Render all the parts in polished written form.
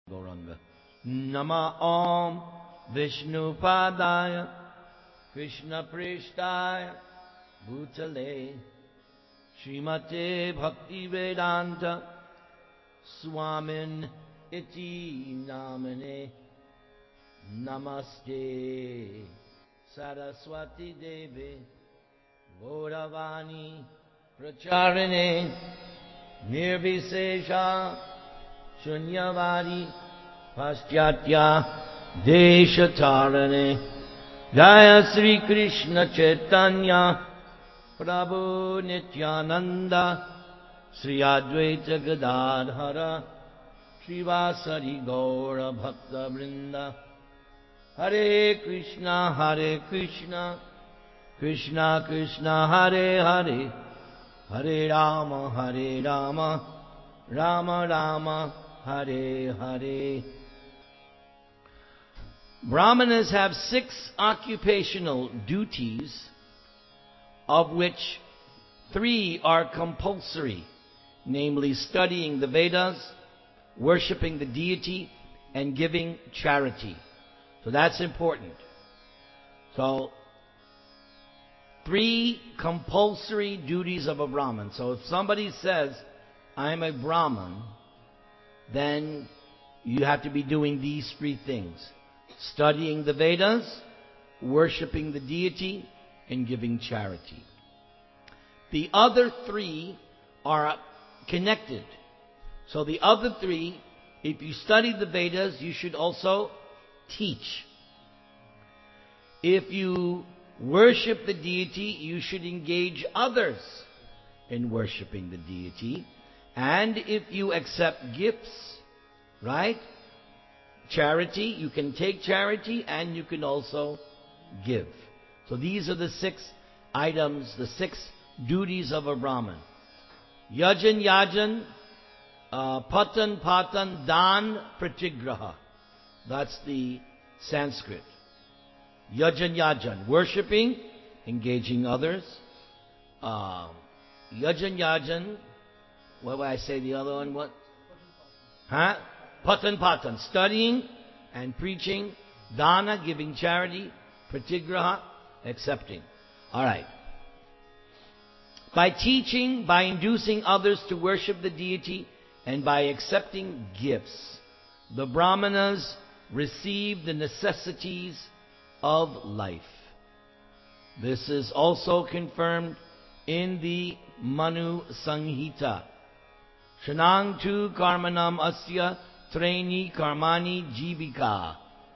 Gauranga. Nama Om Vishnu Padaya Krishna Prishtaya Bhutale Srimate Bhakti Vedanta Swamin Iti Namane Namaste Saraswati Devi Gauravani Pracharine Nirvisesha Shunyavadi Paschatya Deshatarane Jaya Sri Krishna Chaitanya Prabhu Nityananda Sri Advaita Gadadhara Srivasari Gaura Bhakta Vrinda Hare Krishna Krishna Krishna Hare Hare Hare Rama Rama Rama Hare Hare. Brahmanas have 6 occupational duties, of which 3 are compulsory, namely studying the Vedas, worshipping the deity, and giving charity. So that's important. So 3 compulsory duties of a Brahmin. So if somebody says, I'm a Brahmin, then you have to be doing these 3 things: studying the Vedas, worshipping the deity, and giving charity. The other 3 are connected. So the other 3, if you study the Vedas, you should also teach. If you worship the deity, you should engage others in worshiping the deity. And if you accept gifts, right? Charity, you can take charity and you can also give. So these are the 6 items, the 6 duties of a Brahmin. Yajan, patan, dan, pratigraha. That's the Sanskrit. Yajan, worshipping, engaging others. Yajan, what would I say the other one? What? Patan, studying and preaching. Dana, giving charity. Pratigraha, accepting. Alright. By teaching, by inducing others to worship the deity, and by accepting gifts, the Brahmanas receive the necessities of life. This is also confirmed in the Manu Sanghita. Shanang tu karmanam asya traini karmani jivika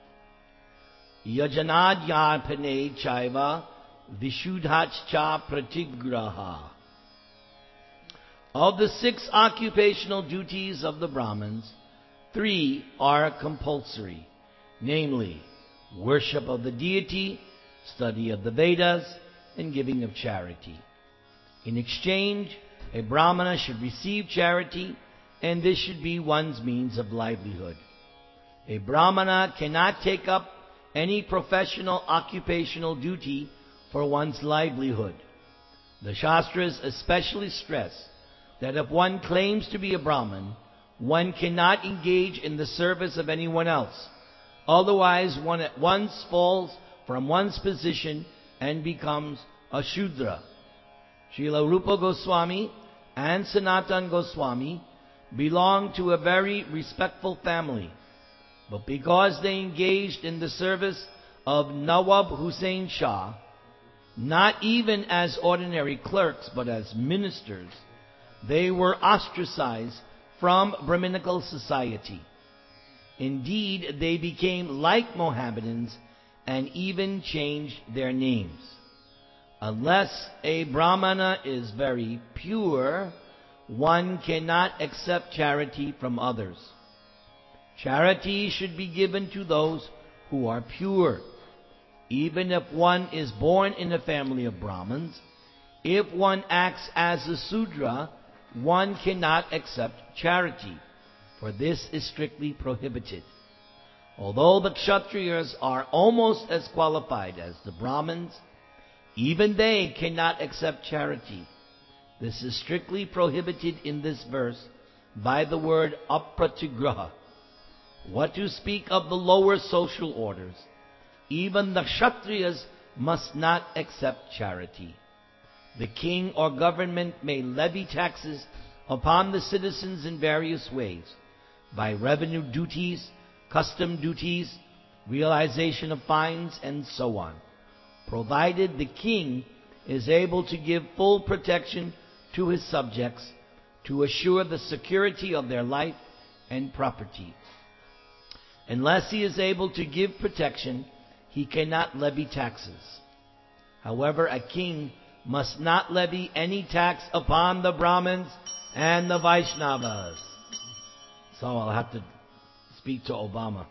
yajanadhyarpane chaiva vishuddhachcha pratigraha. Of the 6 occupational duties of the Brahmins, 3 are compulsory, namely worship of the deity, study of the Vedas, and giving of charity. In exchange, a Brahmana should receive charity, and this should be one's means of livelihood. A Brahmana cannot take up any professional occupational duty for one's livelihood. The Shastras especially stress that if one claims to be a Brahmin, one cannot engage in the service of anyone else. Otherwise, one at once falls from one's position and becomes a Shudra. Srila Rupa Goswami and Sanatan Goswami belonged to a very respectful family. But because they engaged in the service of Nawab Hussain Shah, not even as ordinary clerks but as ministers, they were ostracized from Brahminical society. Indeed, they became like Mohammedans and even changed their names. Unless a Brahmana is very pure, one cannot accept charity from others. Charity should be given to those who are pure. Even if one is born in a family of Brahmins, if one acts as a Sudra, one cannot accept charity, for this is strictly prohibited. Although the Kshatriyas are almost as qualified as the Brahmins, even they cannot accept charity. This is strictly prohibited in this verse by the word apratigraha. What to speak of the lower social orders? Even the Kshatriyas must not accept charity. The king or government may levy taxes upon the citizens in various ways, by revenue duties, custom duties, realization of fines, and so on, provided the king is able to give full protection to his subjects to assure the security of their life and property. Unless he is able to give protection, he cannot levy taxes. However, a king must not levy any tax upon the Brahmins and the Vaishnavas. So I'll have to speak to Obama.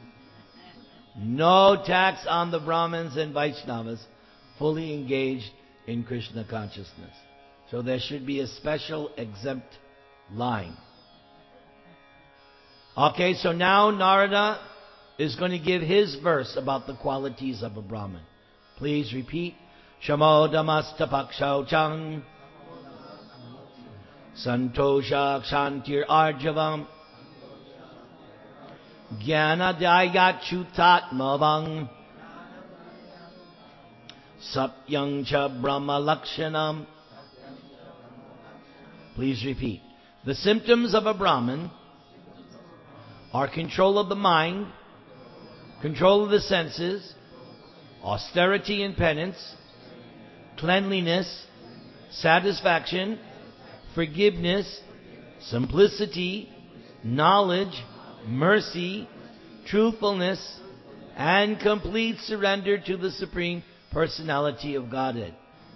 No tax on the Brahmins and Vaishnavas fully engaged in Krishna consciousness. So there should be a special exempt line. Okay, so now Narada is going to give his verse about the qualities of a Brahmin. Please repeat. Shamodamastapakshau chang Santosha kshantir arjavam Jnanadayachutatmavang Sapyang cha brahma lakshanam. Please repeat. The symptoms of a Brahmin are control of the mind, control of the senses, austerity and penance, cleanliness, satisfaction, forgiveness, simplicity, knowledge, mercy, truthfulness, and complete surrender to the Supreme Personality of Godhead.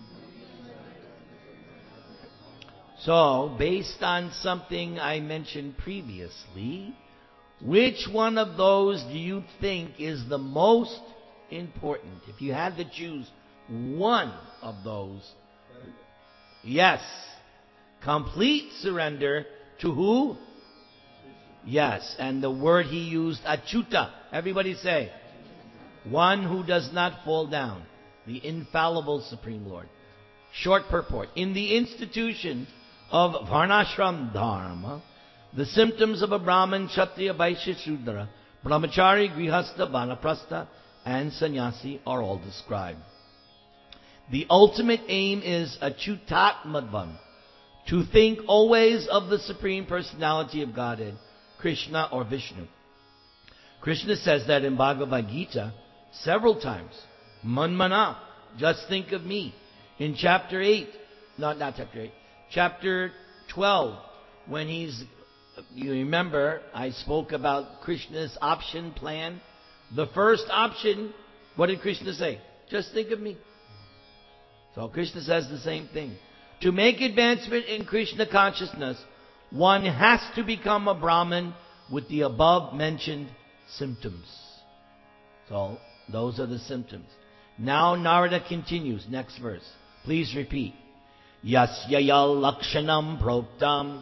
So, based on something I mentioned previously, which one of those do you think is the most important? If you had to choose one of those, yes, complete surrender to who? Yes, and the word he used, achyuta. Everybody say, one who does not fall down, the infallible Supreme Lord. Short purport. In the institution of Varnashram Dharma, the symptoms of a Brahmin, Kshatriya, Vaishya, Shudra, Brahmachari, Grihastha, Vanaprastha, and Sannyasi are all described. The ultimate aim is achyutatmadvam, to think always of the Supreme Personality of Godhead, Krishna or Vishnu. Krishna says that in Bhagavad Gita several times. Manmana, just think of me. In chapter 8, chapter 12, when you remember, I spoke about Krishna's option plan. The first option, what did Krishna say? Just think of me. So Krishna says the same thing. To make advancement in Krishna consciousness, one has to become a Brahmin with the above mentioned symptoms. So those are the symptoms. Now Narada continues, next verse. Please repeat. Yasyaya lakshanam proktam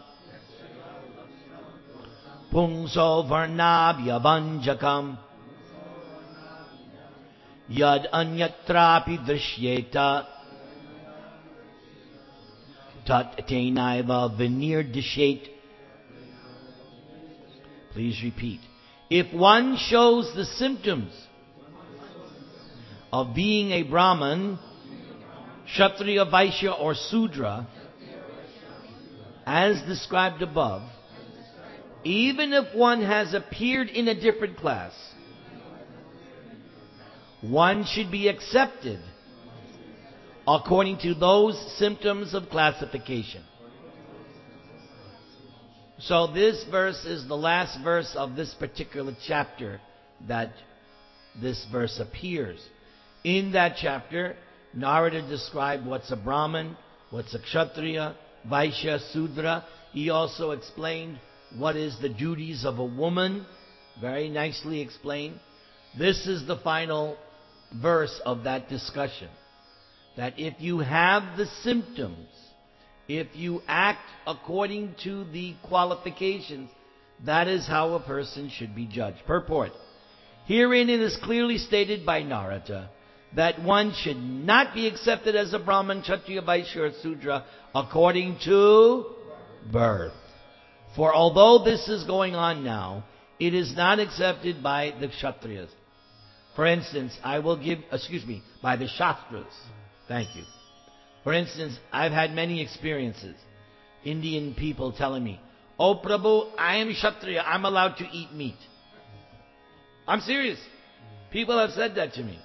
pungso varnabhya vanjakam yad anyatrapi drishyeta tat tenaiva vinirdirshet. Please repeat. If one shows the symptoms of being a Brahman, Kshatriya, Vaishya, or Sudra, as described above, even if one has appeared in a different class, one should be accepted according to those symptoms of classification. So this verse is the last verse of this particular chapter that this verse appears. In that chapter, Narada described what's a Brahmin, what's a Kshatriya, Vaishya, Sudra. He also explained what is the duties of a woman. Very nicely explained. This is the final verse of that discussion. That if you have the symptoms, if you act according to the qualifications, that is how a person should be judged. Purport. Herein it is clearly stated by Narada that one should not be accepted as a Brahman, Kshatriya, Vaishya, or Sudra according to birth. For although this is going on now, it is not accepted by the Kshatriyas. For instance, by the Shastras. Thank you. For instance, I've had many experiences. Indian people telling me, "Oh Prabhu, I am Kshatriya, I'm allowed to eat meat." I'm serious. People have said that to me.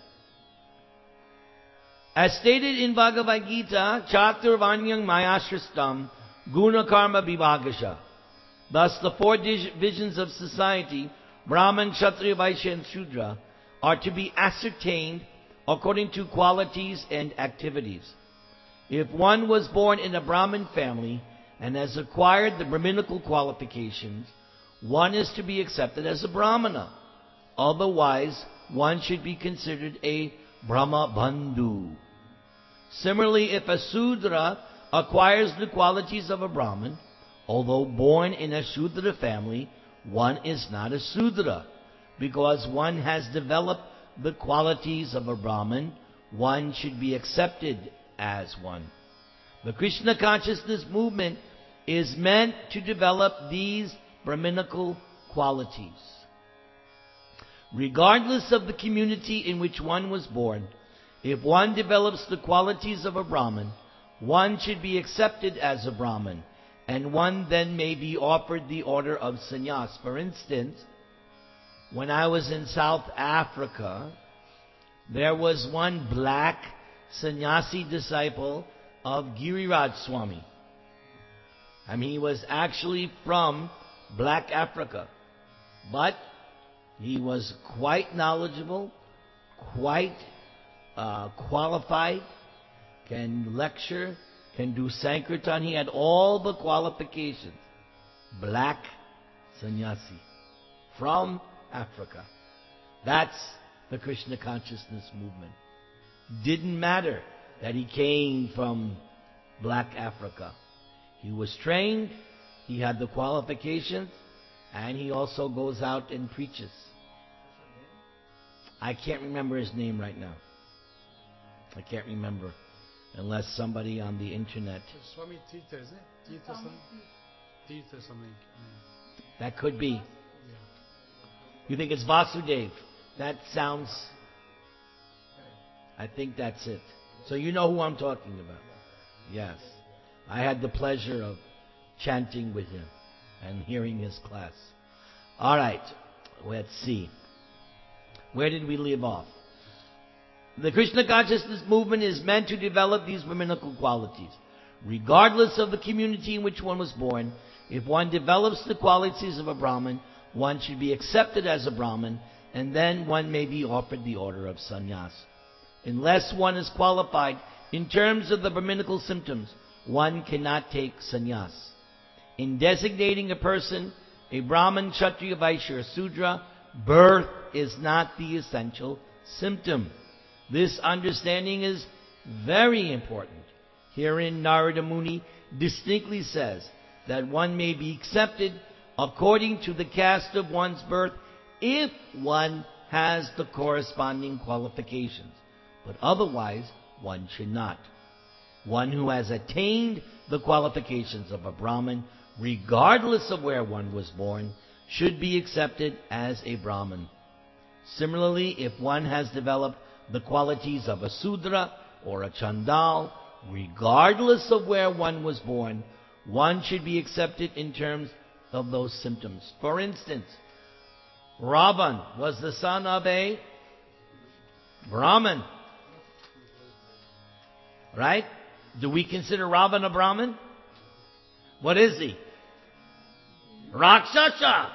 As stated in Bhagavad Gita, Chaturvanyang Mayashristam Guna Karma Vibhagasha. Thus the four divisions of society, Brahman, Kshatriya, Vaishya and Shudra, are to be ascertained according to qualities and activities. If one was born in a Brahmin family and has acquired the Brahminical qualifications, one is to be accepted as a Brahmana. Otherwise, one should be considered a Brahma Bandhu. Similarly, if a Sudra acquires the qualities of a Brahmin, although born in a Shudra family, one is not a Sudra. Because one has developed the qualities of a Brahmin, one should be accepted as one. The Krishna consciousness movement is meant to develop these Brahminical qualities. Regardless of the community in which one was born, if one develops the qualities of a Brahmin, one should be accepted as a Brahmin, and one then may be offered the order of sannyas. For instance, when I was in South Africa, there was one black sannyasi disciple of Giriraj Swami. I mean, he was actually from Black Africa, but he was quite knowledgeable, quite qualified, can lecture, can do Sankirtan. He had all the qualifications. Black sannyasi from Africa. That's the Krishna consciousness movement. Didn't matter that he came from Black Africa. He was trained, he had the qualifications, and he also goes out and preaches. I can't remember his name right now. I can't remember, unless somebody on the internet. Swami Tirtha, isn't it? Tirtha something. That could be. Yeah. You think it's Vasudev? That sounds... I think that's it. So you know who I'm talking about. Yes. I had the pleasure of chanting with him and hearing his class. All right. Let's see. Where did we leave off? The Krishna consciousness movement is meant to develop these Brahminical qualities. Regardless of the community in which one was born, if one develops the qualities of a Brahmin, one should be accepted as a Brahmin, and then one may be offered the order of sannyas. Unless one is qualified in terms of the Brahminical symptoms, one cannot take sannyas. In designating a person a Brahmin, Kshatriya, Vaishya, or Sudra, birth is not the essential symptom. This understanding is very important. Herein Narada Muni distinctly says that one may be accepted according to the caste of one's birth if one has the corresponding qualifications. But otherwise, one should not. One who has attained the qualifications of a Brahmin, regardless of where one was born, should be accepted as a Brahmin. Similarly, if one has developed the qualities of a Sudra or a Chandal, regardless of where one was born, one should be accepted in terms of those symptoms. For instance, Ravan was the son of a Brahmin. Right? Do we consider Ravan a Brahmin? What is he? Rakshasa.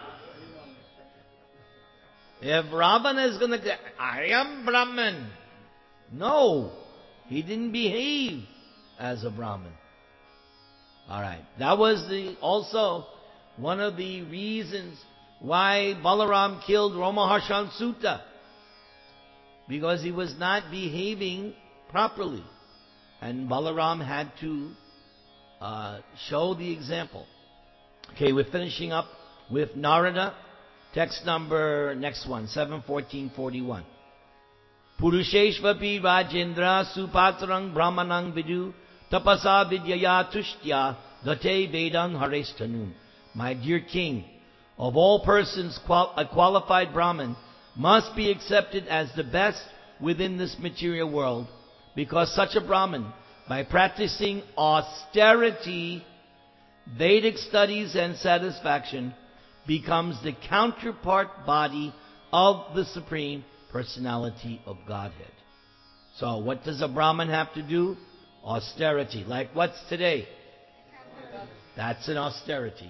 If Ravan is going to say, I am Brahmin. No. He didn't behave as a Brahmin. Alright. That was also one of the reasons why Balaram killed Romaharshan Sutta. Because he was not behaving properly. And Balaram had to show the example. Okay, we're finishing up with Narada. Text number, next one, 71441. Purusheshvapi Rajendra Supatrang Brahmanang Vidu Tapasa Vidyaya Tushtya Date Vedang Harestanum. My dear king, of all persons, a qualified Brahmin must be accepted as the best within this material world, because such a Brahmin, by practicing austerity, Vedic studies and satisfaction, becomes the counterpart body of the Supreme Personality of Godhead. So what does a Brahmin have to do? Austerity. Like what's today? That's an austerity.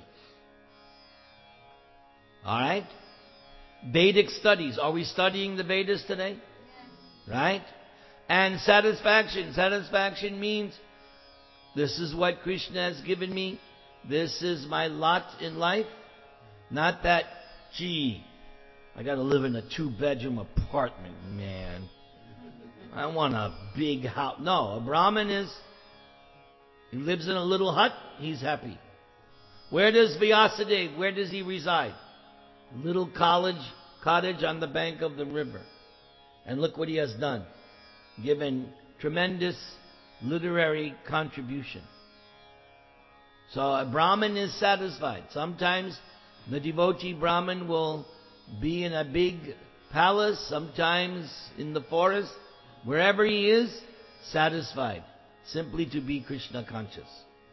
Alright? Vedic studies. Are we studying the Vedas today? Right? And satisfaction. Satisfaction means this is what Krishna has given me. This is my lot in life. Not that, gee, I got to live in a 2-bedroom apartment, man. I want a big house. No, a Brahmin he lives in a little hut, he's happy. Where does Vyasadeva, where does he reside? Little cottage on the bank of the river. And look what he has done. Given tremendous literary contribution. So a Brahmin is satisfied. Sometimes the devotee Brahmin will be in a big palace, sometimes in the forest, wherever he is, satisfied, simply to be Krishna conscious.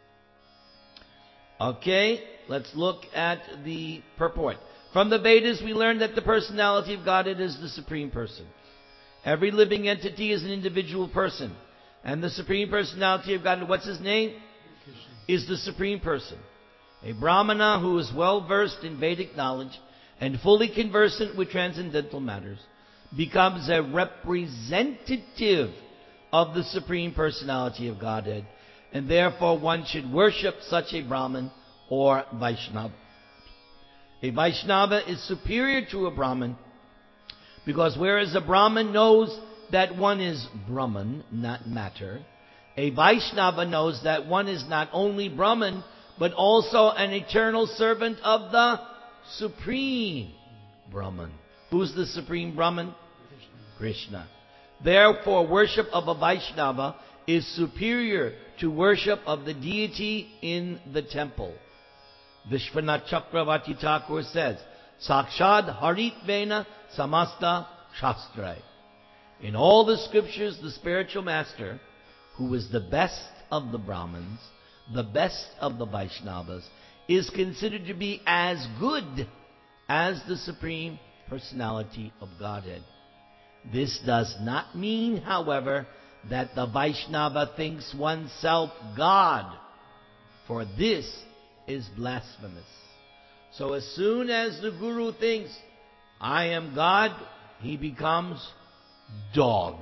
Okay, let's look at the purport. From the Vedas we learn that the personality of Godhead is the Supreme Person. Every living entity is an individual person. And the Supreme Personality of Godhead, what's his name? Is the Supreme Person. A Brahmana who is well versed in Vedic knowledge and fully conversant with transcendental matters becomes a representative of the Supreme Personality of Godhead, and therefore one should worship such a Brahman or Vaishnava. A Vaishnava is superior to a Brahman because whereas a Brahman knows that one is Brahman, not matter, a Vaishnava knows that one is not only Brahman, but also an eternal servant of the Supreme Brahman. Who's the Supreme Brahman? Krishna. Therefore, worship of a Vaishnava is superior to worship of the deity in the temple. Vishwanath Chakravarti Thakur says, Sakshad Haritvena Samasta Shastrai. In all the scriptures, the spiritual master, who is the best of the Brahmins, the best of the Vaishnavas, is considered to be as good as the Supreme Personality of Godhead. This does not mean, however, that the Vaishnava thinks oneself God, for this is blasphemous. So as soon as the Guru thinks, I am God, he becomes dog.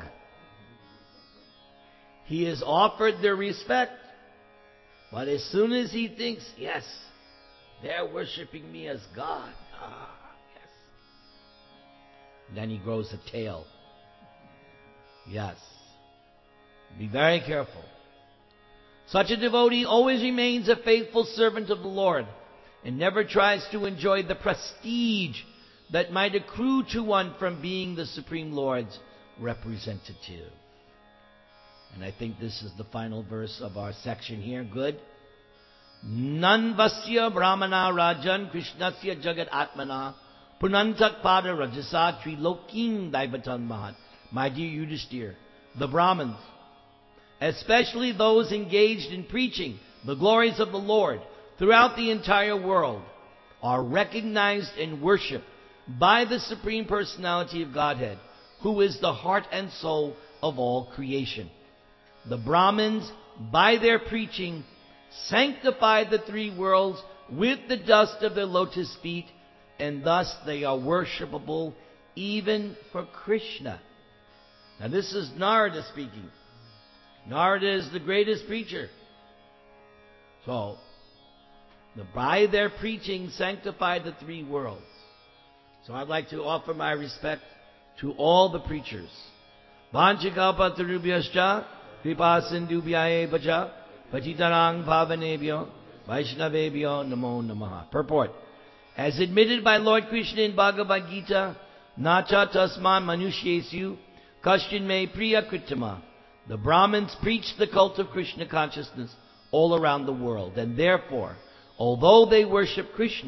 He is offered their respect, but as soon as he thinks, yes, they're worshipping me as God, yes, then he grows a tail. Yes. Be very careful. Such a devotee always remains a faithful servant of the Lord and never tries to enjoy the prestige that might accrue to one from being the Supreme Lord's representative. And I think this is the final verse of our section here. Good. Nanvasya Brahmana Rajan Krishnasya Jagat Atmana Punantak Pada Rajasa Trilokim Daivatan Mahat. My dear Yudhishthir, the Brahmins, especially those engaged in preaching the glories of the Lord throughout the entire world, are recognized and worshipped by the Supreme Personality of Godhead, who is the heart and soul of all creation. The Brahmins, by their preaching, sanctify the three worlds with the dust of their lotus feet, and thus they are worshipable even for Krishna. Now this is Narada speaking. Narada is the greatest preacher. So, by their preaching, sanctify the three worlds. So I'd like to offer my respect to all the preachers. Vanchikalpatarubhyascha kripasindubhyaye vacha patitarang bhavanebhyo vaishnavebhyo namo namaha. Purport. As admitted by Lord Krishna in Bhagavad Gita, Nacha tasman manushyesu Kashtin me priya kritama. The Brahmins preach the cult of Krishna consciousness all around the world, and therefore, although they worship Krishna,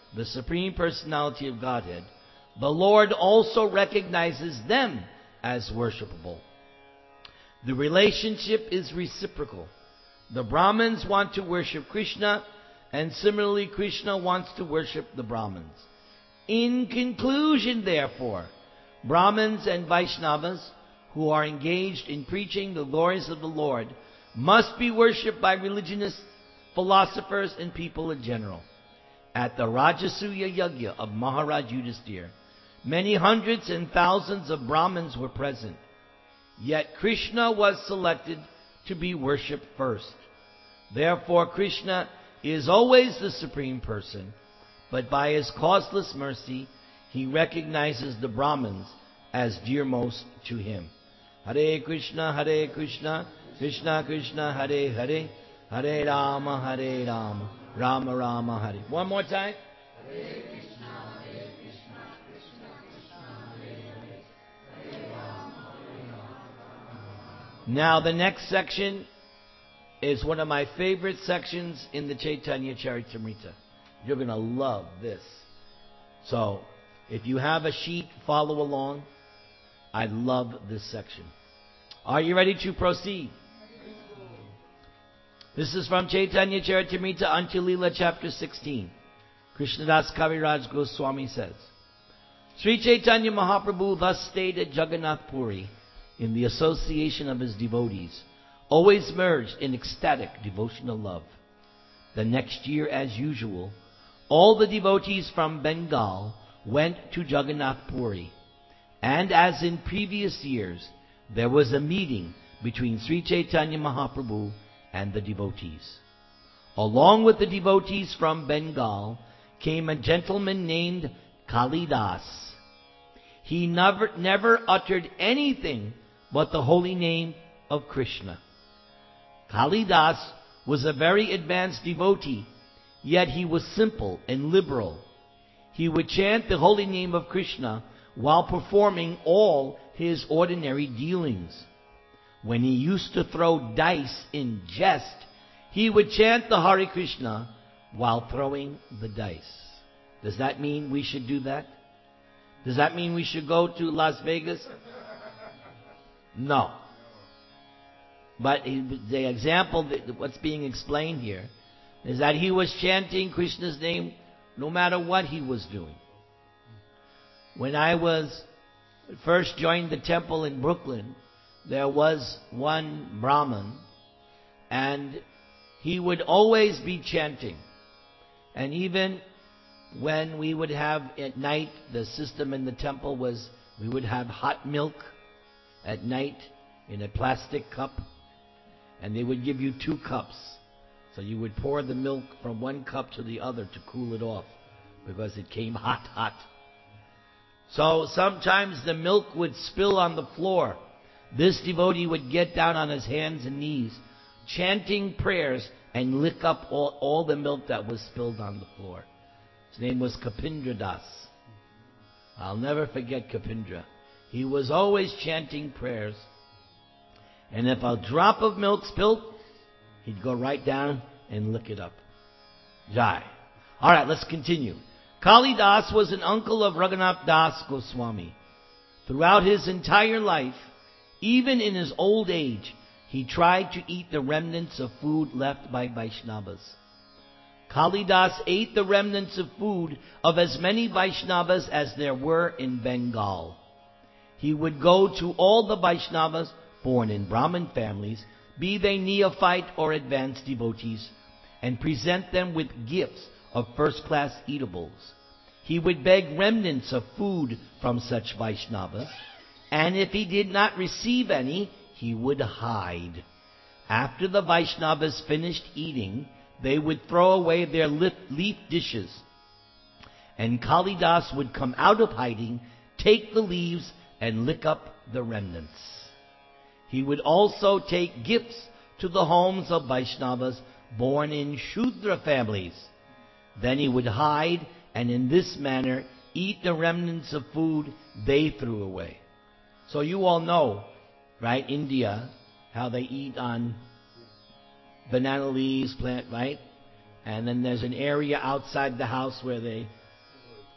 the Supreme Personality of Godhead, the Lord also recognizes them as worshipable. The relationship is reciprocal. The Brahmins want to worship Krishna, and similarly Krishna wants to worship the Brahmins. In conclusion, therefore, Brahmins and Vaishnavas who are engaged in preaching the glories of the Lord must be worshipped by religionists, philosophers, and people in general. At the Rajasuya Yajna of Maharaj Yudhisthira, many hundreds and thousands of Brahmins were present. Yet Krishna was selected to be worshipped first. Therefore Krishna is always the Supreme Person, but by His causeless mercy, He recognizes the Brahmins as dearmost to Him. Hare Krishna, Krishna Krishna, Hare Hare, Hare Rama, Rama Rama, Hare. One more time. Hare Krishna, Krishna Krishna, Hare Hare, Hare Rama, Rama. Now the next section is one of my favorite sections in the Chaitanya Charitamrita. You're going to love this. So, if you have a sheet, follow along. I love this section. Are you ready to proceed? This is from Chaitanya Charitamrita Antya-lila chapter 16. Krishnadas Kaviraj Goswami says, Sri Chaitanya Mahaprabhu thus stayed at Jagannath Puri in the association of his devotees, always merged in ecstatic devotional love. The next year, as usual, all the devotees from Bengal went to Jagannath Puri, and as in previous years, there was a meeting between Sri Chaitanya Mahaprabhu and the devotees. Along with the devotees from Bengal came a gentleman named Kalidas. He never uttered anything but the holy name of Krishna. Kalidas was a very advanced devotee, yet he was simple and liberal. He would chant the holy name of Krishna while performing all his ordinary dealings. When he used to throw dice in jest, he would chant the Hare Krishna while throwing the dice. Does that mean we should do that? Does that mean we should go to Las Vegas? No. But the example, what's being explained here, is that he was chanting Krishna's name no matter what he was doing. When I was first joined the temple in Brooklyn, there was one Brahmin, and he would always be chanting. And even when we would have at night, the system in the temple was we would have hot milk at night in a plastic cup, and they would give you 2 cups. So you would pour the milk from one cup to the other to cool it off, because it came hot. So sometimes the milk would spill on the floor. This devotee would get down on his hands and knees, chanting prayers, and lick up all the milk that was spilled on the floor. His name was Kapindra Das. I'll never forget Kapindra. He was always chanting prayers, and if a drop of milk spilled, he'd go right down and lick it up. Jai. All right, let's continue. Kalidas was an uncle of Raghunath Das Goswami. Throughout his entire life, even in his old age, he tried to eat the remnants of food left by Vaishnavas. Kalidas ate the remnants of food of as many Vaishnavas as there were in Bengal. He would go to all the Vaishnavas born in Brahmin families, be they neophyte or advanced devotees, and present them with gifts of first-class eatables. He would beg remnants of food from such Vaishnavas, and if he did not receive any, he would hide. After the Vaishnavas finished eating, they would throw away their leaf dishes, and Kalidas would come out of hiding, take the leaves, and lick up the remnants. He would also take gifts to the homes of Vaishnavas born in Shudra families. Then he would hide, and in this manner eat the remnants of food they threw away. So you all know, right, India, how they eat on banana leaves, plant, right? And then there's an area outside the house where they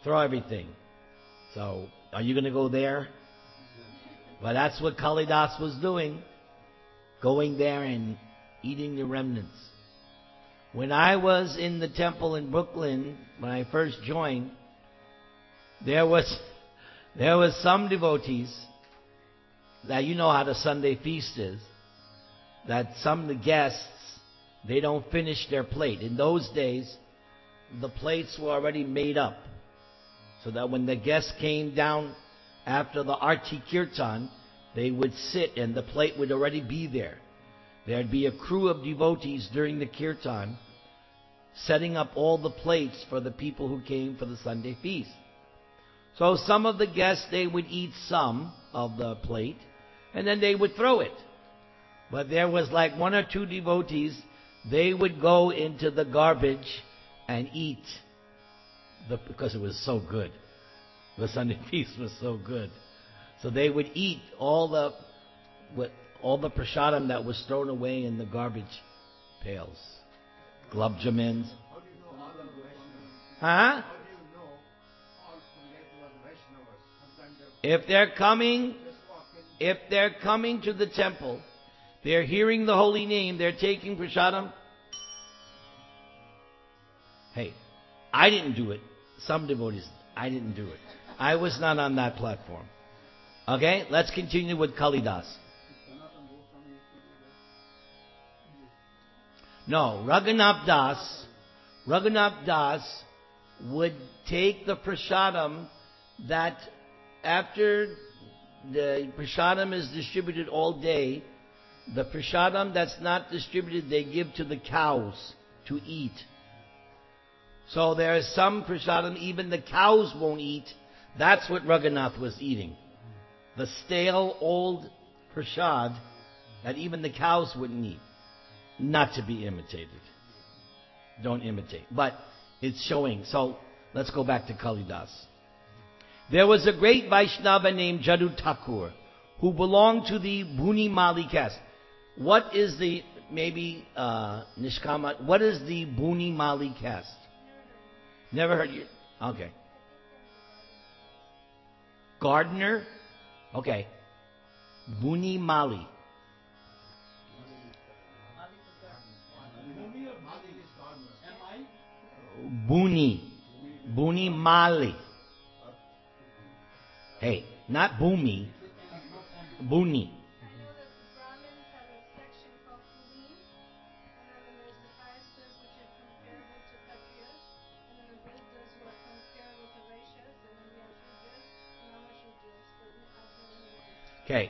Throw everything. So, are you going to go there? Well, that's what Kalidas was doing. Going there and eating the remnants. When I was in the temple in Brooklyn, when I first joined, there was some devotees that, you know how the Sunday feast is, that some of the guests, they don't finish their plate. In those days, the plates were already made up, so that when the guests came down after the Arti Kirtan, they would sit and the plate would already be there. There'd be a crew of devotees during the Kirtan setting up all the plates for the people who came for the Sunday feast. So some of the guests, they would eat some of the plate and then they would throw it. But there was like one or two devotees, they would go into the garbage and eat because it was so good. The Sunday feast was so good. So they would eat all the prasadam that was thrown away in the garbage pails. Glub jamins. How do you know all the Vaishnavas? Huh? How do you know all Vaishnavas? Sometimes If they're coming to the temple, they're hearing the holy name, they're taking prasadam. Hey, I didn't do it. Some devotees, I didn't do it. I was not on that platform. Okay, let's continue with Kalidas. No, Raghunath Das would take the prasadam that after the prasadam is distributed all day, the prasadam that's not distributed, they give to the cows to eat. So there is some prasadam even the cows won't eat. That's what Raghunath was eating. The stale old prasad that even the cows wouldn't eat. Not to be imitated. Don't imitate. But it's showing. So let's go back to Kalidas. There was a great Vaishnava named Jadu Thakur who belonged to the Buni Mali caste. What is the, maybe Nishkama, what is the Buni Mali caste? Never heard you. Okay. Gardener? Okay. Buni Mali. Buni Mali. Hey, not Bhumi. Buni. I know that the Brahmins have a section called Kuleen, and then there's the Kayasthas, which are comparable to Kshatriyas, and then the Buddhas who are comparable to Vaishyas, and then we have Shudras and Ramashudras, but I've never heard of this. Okay.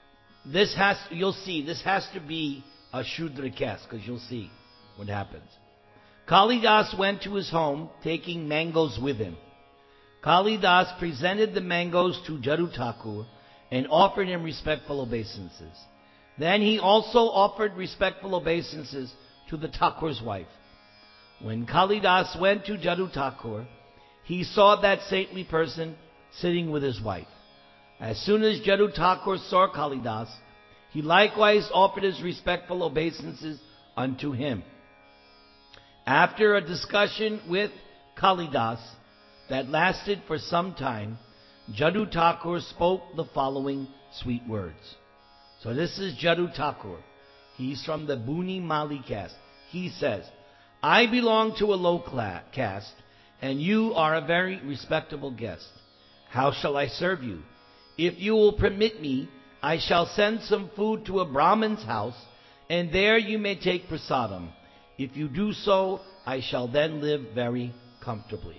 You'll see, this has to be a Shudra caste, because you'll see what happens. Kalidas went to his home, taking mangoes with him. Kalidas presented the mangoes to Jadu Thakur and offered him respectful obeisances. Then he also offered respectful obeisances to the Thakur's wife. When Kalidas went to Jadu Thakur, he saw that saintly person sitting with his wife. As soon as Jadu Thakur saw Kalidas, he likewise offered his respectful obeisances unto him. After a discussion with Kalidas that lasted for some time, Jadu Thakur spoke the following sweet words. So this is Jadu Thakur. He's from the Buni Mali caste. He says, I belong to a low caste, and you are a very respectable guest. How shall I serve you? If you will permit me, I shall send some food to a Brahmin's house, and there you may take prasadam. If you do so, I shall then live very comfortably.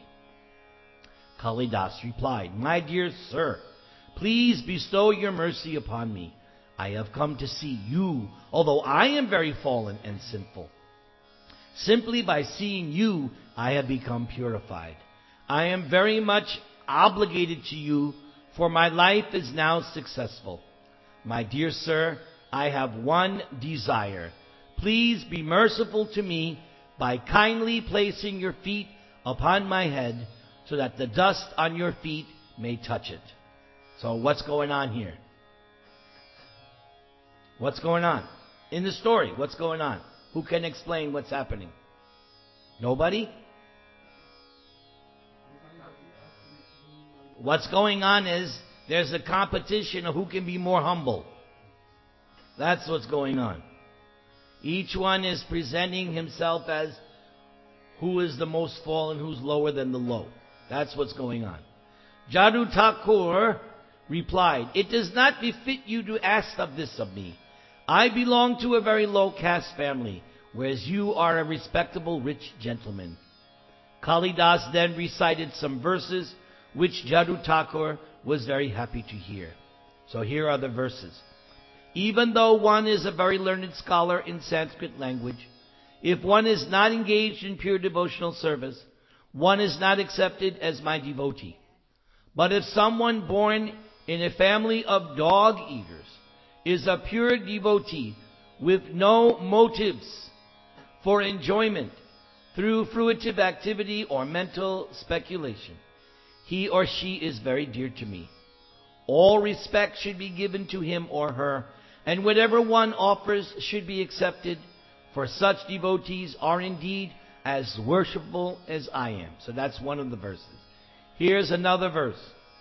Kalidas replied, My dear sir, please bestow your mercy upon me. I have come to see you, although I am very fallen and sinful. Simply by seeing you, I have become purified. I am very much obligated to you, for my life is now successful. My dear sir, I have one desire. Please be merciful to me by kindly placing your feet upon my head so that the dust on your feet may touch it. So what's going on here? What's going on? In the story, what's going on? Who can explain what's happening? Nobody? what's going on is there's a competition of who can be more humble. That's what's going on. Each one is presenting himself as who is the most fallen, who's lower than the low. That's what's going on. Jadu Thakur replied, "It does not befit you to ask of this of me. I belong to a very low caste family, whereas you are a respectable rich gentleman." Kalidas then recited some verses which Jadu Thakur was very happy to hear. So here are the verses. "Even though one is a very learned scholar in Sanskrit language, if one is not engaged in pure devotional service, one is not accepted as my devotee. But if someone born in a family of dog eaters is a pure devotee with no motives for enjoyment through fruitive activity or mental speculation, he or she is very dear to me. All respect should be given to him or her, and whatever one offers should be accepted, for such devotees are indeed as worshipful as I am." So that's one of the verses. Here's another verse.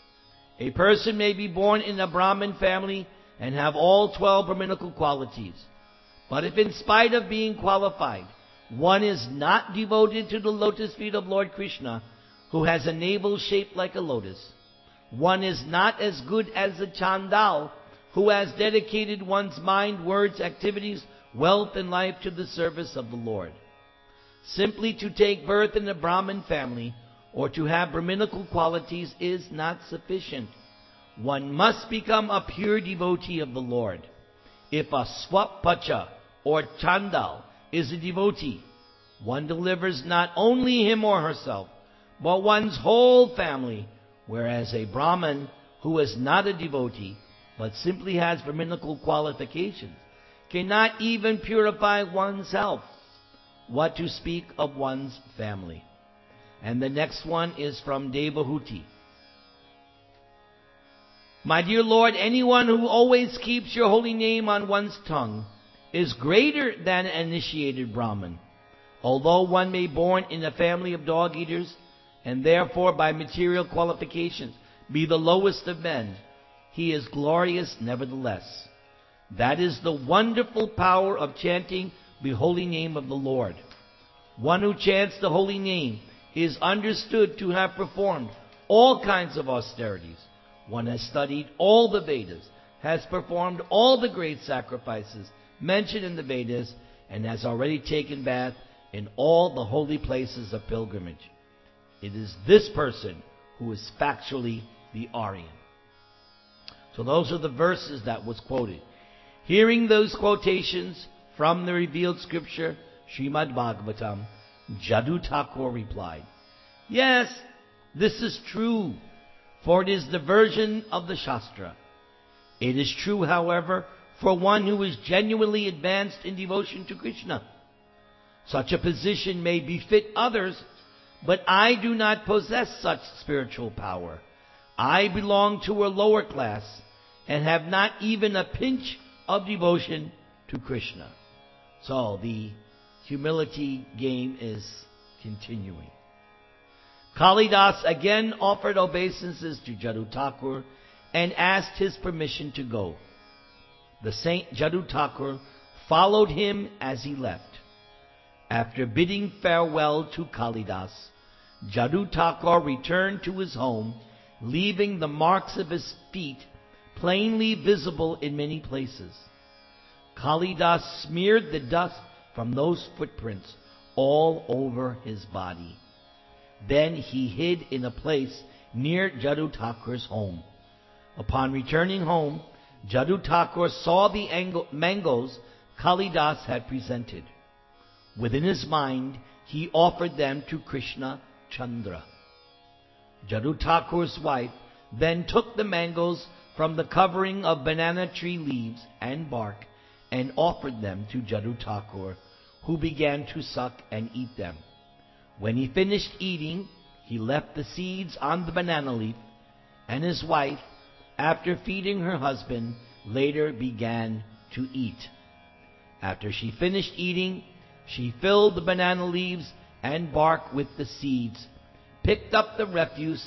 "A person may be born in a Brahmin family and have all 12 Brahminical qualities. But if in spite of being qualified, one is not devoted to the lotus feet of Lord Krishna, who has a navel shaped like a lotus, one is not as good as a Chandal, who has dedicated one's mind, words, activities, wealth, and life to the service of the Lord. Simply to take birth in a Brahmin family or to have Brahminical qualities is not sufficient. One must become a pure devotee of the Lord. If a Swapacha or Chandal is a devotee, one delivers not only him or herself, but one's whole family, whereas a Brahmin who is not a devotee, but simply has Brahminical qualifications, cannot even purify oneself. What to speak of one's family?" And the next one is from Devahuti. "My dear Lord, anyone who always keeps your holy name on one's tongue is greater than an initiated Brahmin. Although one may be born in a family of dog eaters, and therefore by material qualifications be the lowest of men, he is glorious nevertheless. That is the wonderful power of chanting the holy name of the Lord. One who chants the holy name is understood to have performed all kinds of austerities. One has studied all the Vedas, has performed all the great sacrifices mentioned in the Vedas, and has already taken bath in all the holy places of pilgrimage. It is this person who is factually the Aryan." So those are the verses that was quoted. Hearing those quotations from the revealed scripture, Srimad Bhagavatam, Jadu Thakur replied, "Yes, this is true, for it is the version of the Shastra. It is true, however, for one who is genuinely advanced in devotion to Krishna. Such a position may befit others, but I do not possess such spiritual power. I belong to a lower class and have not even a pinch of devotion to Krishna." So the humility game is continuing. Kalidas again offered obeisances to Jadu Thakur and asked his permission to go. The saint Jadu Thakur followed him as he left. After bidding farewell to Kalidas, Jadu Thakur returned to his home, leaving the marks of his feet plainly visible in many places. Kalidas smeared the dust from those footprints all over his body. Then he hid in a place near Jadu Thakur's home. Upon returning home, Jadu Thakur saw the mangoes Kalidas had presented. Within his mind, he offered them to Krishna Chandra. Jadu Thakur's wife then took the mangoes from the covering of banana tree leaves and bark and offered them to Jadu Thakur, who began to suck and eat them. When he finished eating, he left the seeds on the banana leaf, and his wife, after feeding her husband, later began to eat. After she finished eating, she filled the banana leaves and bark with the seeds, picked up the refuse,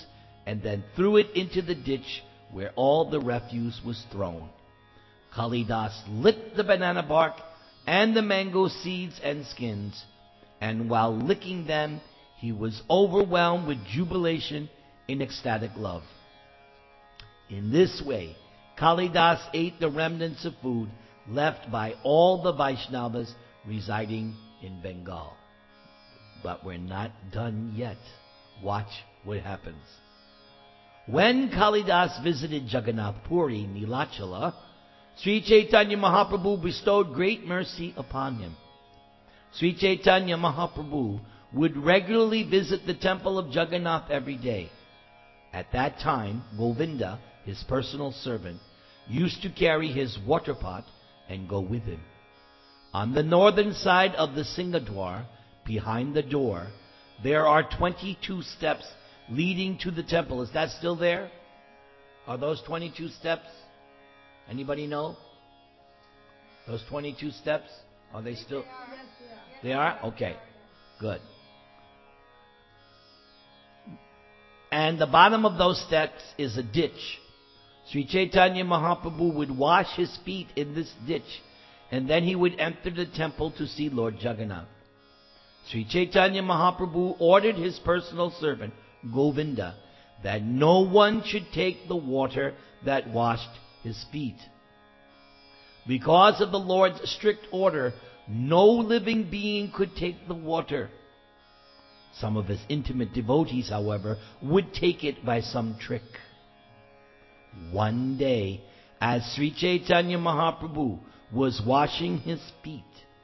and then threw it into the ditch where all the refuse was thrown. Kalidas licked the banana bark and the mango seeds and skins, and while licking them, he was overwhelmed with jubilation in ecstatic love. In this way, Kalidas ate the remnants of food left by all the Vaishnavas residing in Bengal. But we're not done yet. Watch what happens. When Kalidas visited Jagannath Puri, Nilachala, Sri Chaitanya Mahaprabhu bestowed great mercy upon him. Sri Chaitanya Mahaprabhu would regularly visit the temple of Jagannath every day. At that time, Govinda, his personal servant, used to carry his water pot and go with him. On the northern side of the Singadwar, behind the door, there are 22 steps leading to the temple. Is that still there? Are those 22 steps? Anybody know? Those 22 steps? Are they still? They are? Okay. Good. And the bottom of those steps is a ditch. Sri Chaitanya Mahaprabhu would wash his feet in this ditch, and then he would enter the temple to see Lord Jagannath. Sri Chaitanya Mahaprabhu ordered his personal servant, Govinda, that no one should take the water that washed his feet. Because of the Lord's strict order, no living being could take the water. Some of his intimate devotees, however, would take it by some trick. One day, as Sri Chaitanya Mahaprabhu was washing his feet,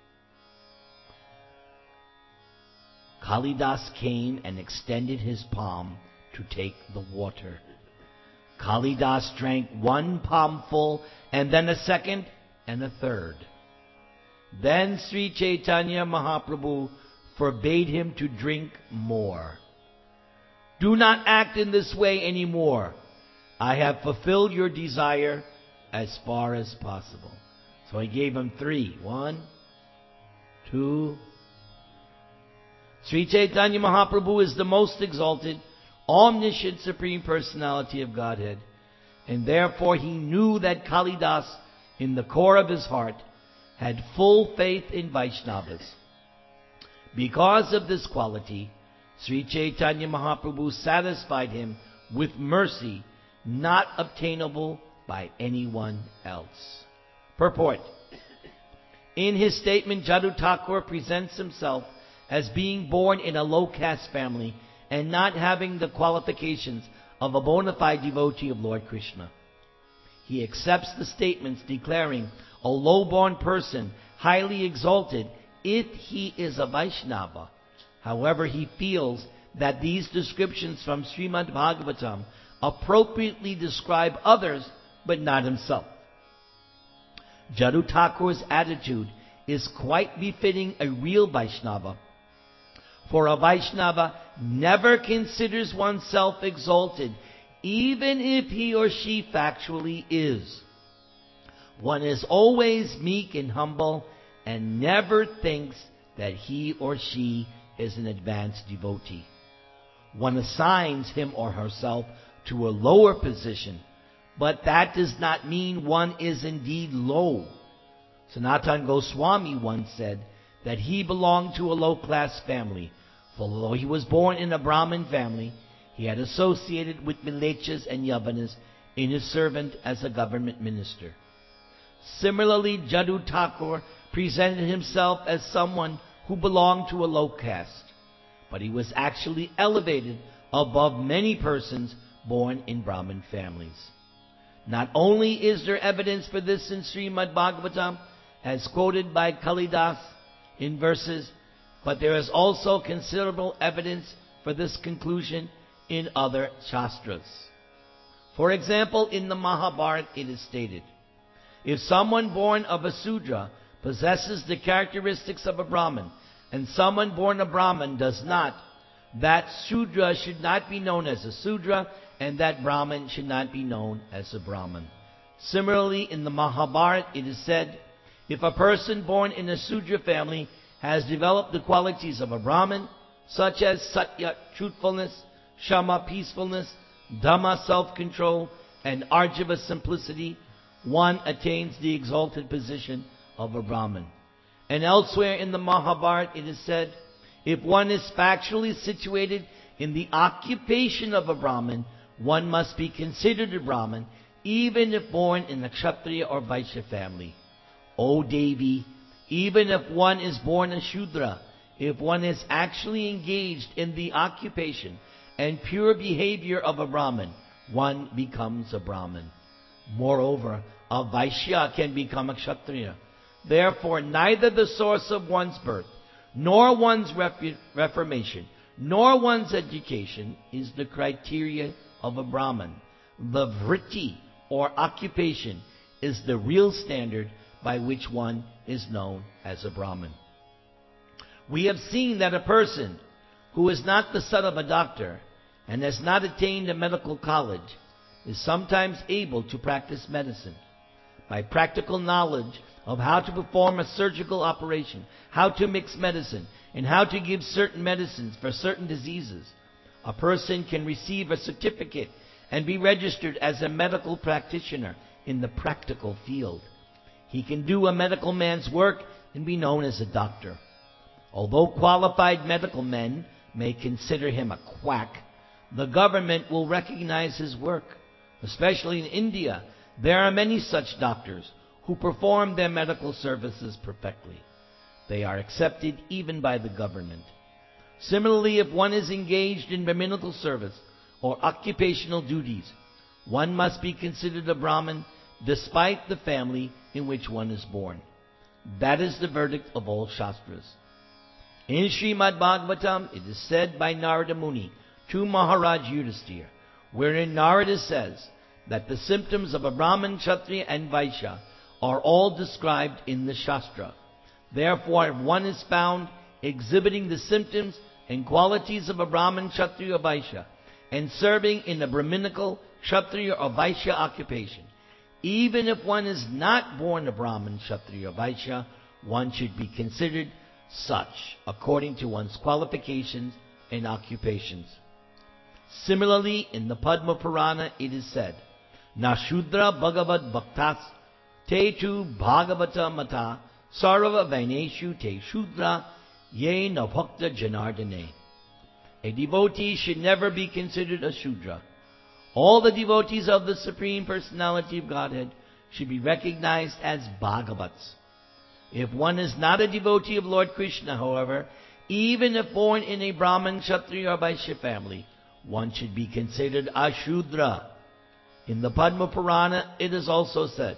Kalidas came and extended his palm to take the water. Kalidas drank one palmful, and then a second, and a third. Then Sri Chaitanya Mahaprabhu forbade him to drink more. Do not act in this way anymore. I have fulfilled your desire as far as possible. So he gave him 3. 1, 2. Sri Chaitanya Mahaprabhu is the most exalted, omniscient Supreme Personality of Godhead, and therefore he knew that Kalidas, in the core of his heart, had full faith in Vaishnavas. Because of this quality, Sri Chaitanya Mahaprabhu satisfied him with mercy not obtainable by anyone else. Purport. In his statement, Jadu Thakur presents himself as being born in a low caste family and not having the qualifications of a bona fide devotee of Lord Krishna. He accepts the statements declaring a low-born person highly exalted if he is a Vaishnava. However, he feels that these descriptions from Srimad Bhagavatam appropriately describe others, but not himself. Jadu Thakur's attitude is quite befitting a real Vaishnava. For a Vaishnava never considers oneself exalted, even if he or she factually is. One is always meek and humble and never thinks that he or she is an advanced devotee. One assigns him or herself to a lower position, but that does not mean one is indeed low. Sanatana Goswami once said that he belonged to a low-class family, for although he was born in a Brahmin family, he had associated with Milechas and Yavanas in his servant as a government minister. Similarly, Jadu Thakur presented himself as someone who belonged to a low caste, but he was actually elevated above many persons born in Brahmin families. Not only is there evidence for this in Srimad Bhagavatam, as quoted by Kalidas in verses, but there is also considerable evidence for this conclusion in other Shastras. For example, in the Mahabharata it is stated, if someone born of a Sudra possesses the characteristics of a Brahmin, and someone born a Brahmin does not, that Sudra should not be known as a Sudra, and that Brahmin should not be known as a Brahmin. Similarly, in the Mahabharata it is said, if a person born in a Sudra family has developed the qualities of a Brahmin, such as Satya, truthfulness, Shama, peacefulness, Dhamma, self-control, and Arjava, simplicity, one attains the exalted position of a Brahmin. And elsewhere in the Mahabharata it is said, if one is factually situated in the occupation of a Brahmin, one must be considered a Brahmin, even if born in a Kshatriya or Vaishya family. O Devi, even if one is born a Shudra, if one is actually engaged in the occupation and pure behavior of a Brahmin, one becomes a Brahmin. Moreover, a Vaishya can become a Kshatriya. Therefore, neither the source of one's birth, nor one's reformation, nor one's education is the criteria of a Brahmin. The vritti, or occupation, is the real standard by which one is known as a Brahmin. We have seen that a person who is not the son of a doctor and has not attained a medical college is sometimes able to practice medicine. By practical knowledge of how to perform a surgical operation, how to mix medicine, and how to give certain medicines for certain diseases, a person can receive a certificate and be registered as a medical practitioner in the practical field. He can do a medical man's work and be known as a doctor. Although qualified medical men may consider him a quack, the government will recognize his work. Especially in India, there are many such doctors who perform their medical services perfectly. They are accepted even by the government. Similarly, if one is engaged in Brahminical service or occupational duties, one must be considered a Brahmin despite the family in which one is born. That is the verdict of all Shastras. In Srimad Bhagavatam, it is said by Narada Muni to Maharaj Yudhisthira, wherein Narada says that the symptoms of a Brahmin, Kshatriya and Vaishya are all described in the Shastra. Therefore, if one is found exhibiting the symptoms and qualities of a Brahmin, Kshatriya or Vaishya, and serving in a Brahminical, Kshatriya or Vaishya occupation, even if one is not born a Brahmin, Kshatriya or Vaishya, one should be considered such, according to one's qualifications and occupations. Similarly, in the Padma Purana it is said, Na Shudra Bhagavad Bhaktas Te tu Bhagavata Mata Sarva Vaineshu Te Shudra Ye Na Bhakta Janardane. A devotee should never be considered a Shudra. All the devotees of the Supreme Personality of Godhead should be recognized as Bhagavats. If one is not a devotee of Lord Krishna, however, even if born in a Brahmin, Kshatriya or Vaishya family, one should be considered a Shudra. In the Padma Purana, it is also said,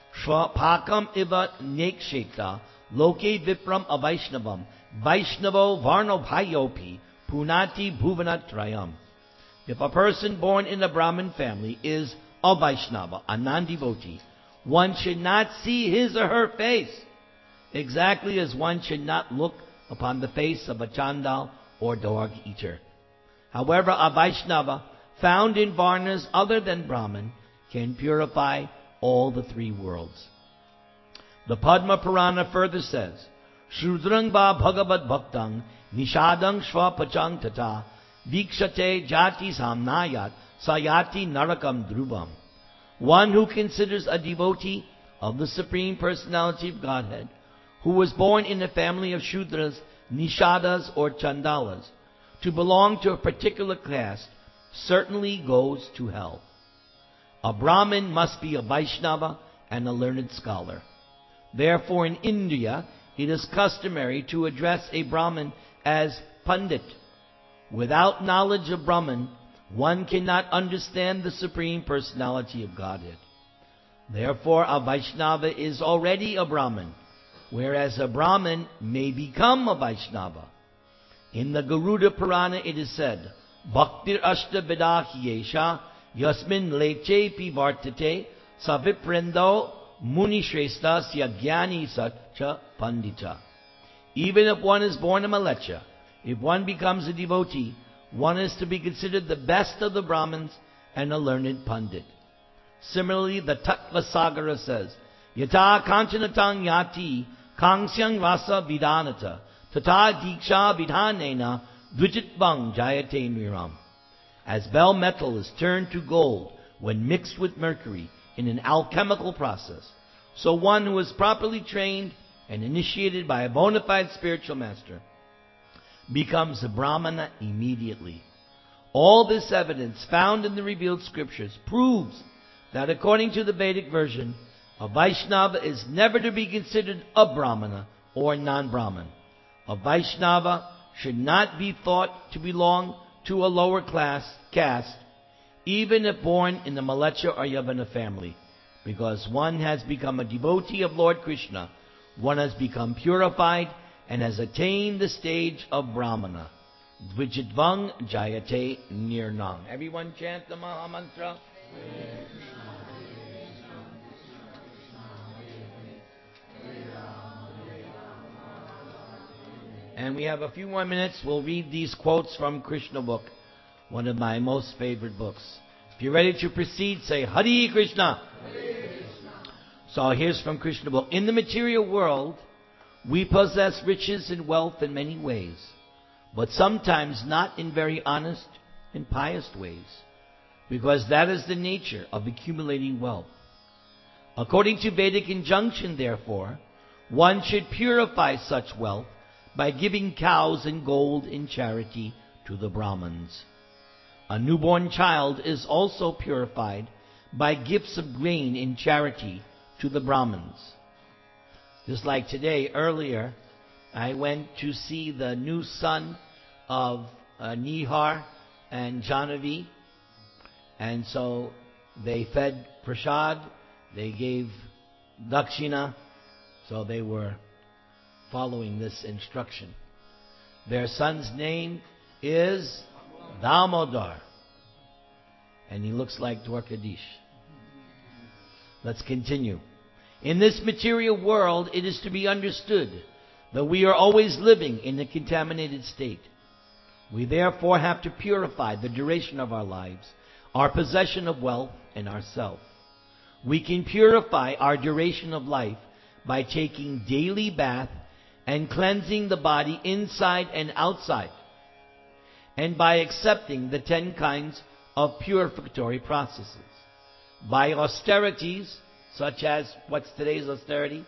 Pakam iva neksheta loke vipram avaishnavam vaishnavo varno bhayopi punati bhuvanatrayam. If a person born in a Brahmin family is a Vaishnava, a non-devotee, one should not see his or her face, exactly as one should not look upon the face of a Chandal or dog eater. However, a Vaishnava found in varnas other than Brahmin can purify all the three worlds. The Padma Purana further says, Shudrang ba bhagavad bhaktang nishadang shva pachang tata vikshate jati samnayat sayati narakam drubam. One who considers a devotee of the Supreme Personality of Godhead, who was born in a family of Shudras, Nishadas or Chandalas, to belong to a particular caste, certainly goes to hell. A Brahmin must be a Vaishnava and a learned scholar. Therefore, in India, it is customary to address a Brahmin as Pandit. Without knowledge of Brahman, one cannot understand the Supreme Personality of Godhead. Therefore, a Vaishnava is already a Brahmin, whereas a Brahmin may become a Vaishnava. In the Garuda Purana it is said, Bhaktir Ashta Vidahyesha Yasmin Leche Pi Vartate Saviprendo Muni Shrestha Syagyani Sacha Pandita. Even if one is born a Malecha, if one becomes a devotee, one is to be considered the best of the Brahmins and a learned Pandit. Similarly, the Tattva Sagara says, Yata Kanchanatang Yati Kangsyang Rasa Vidanata Tata Diksha Vidhanena Dvijitbang Jayate Miram. As bell metal is turned to gold when mixed with mercury in an alchemical process, so one who is properly trained and initiated by a bona fide spiritual master becomes a Brahmana immediately. All this evidence found in the revealed scriptures proves that according to the Vedic version, a Vaishnava is never to be considered a Brahmana or non-Brahman. A Vaishnava should not be thought to belong to a lower class caste, even if born in the Malecha or Yavana family, because one has become a devotee of Lord Krishna, one has become purified and has attained the stage of Brahmana. Dvijidvang Jayate Nirnang. Everyone chant the Maha Mantra. And we have a few more minutes. We'll read these quotes from Krishna book, one of my most favorite books. If you're ready to proceed, say Hare Krishna. Hare Krishna. So here's from Krishna book. In the material world, we possess riches and wealth in many ways, but sometimes not in very honest and pious ways, because that is the nature of accumulating wealth. According to Vedic injunction, therefore, one should purify such wealth by giving cows and gold in charity to the Brahmins. A newborn child is also purified by gifts of grain in charity to the Brahmins. Just like today, earlier, I went to see the new son of Nihar and Janavi, and so they fed prasad, they gave dakshina, so they were following this instruction. Their son's name is Damodar, and he looks like Dwarkadish. Let's continue. In this material world, it is to be understood that we are always living in a contaminated state. We therefore have to purify the duration of our lives, our possession of wealth, and ourself. We can purify our duration of life by taking daily bath and cleansing the body inside and outside, and by accepting the 10 kinds of purificatory processes. By austerities, such as, what's today's austerity?